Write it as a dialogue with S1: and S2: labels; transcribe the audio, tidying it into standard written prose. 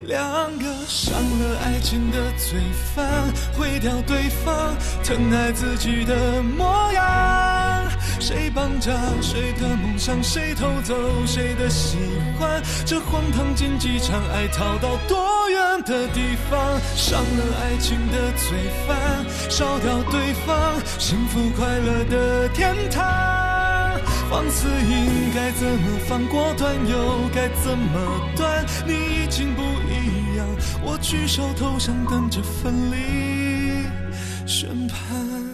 S1: 两个伤了爱情的罪犯，毁掉对方疼爱自己的模样。谁绑架谁的梦想，谁偷走谁的喜欢，这荒唐竞技场，爱逃到多远的地方？伤了爱情的罪犯，烧掉对方幸福快乐的天堂。放肆应该怎么放，过断又该怎么断？你已经不一样，我举手投降，等着分离宣判。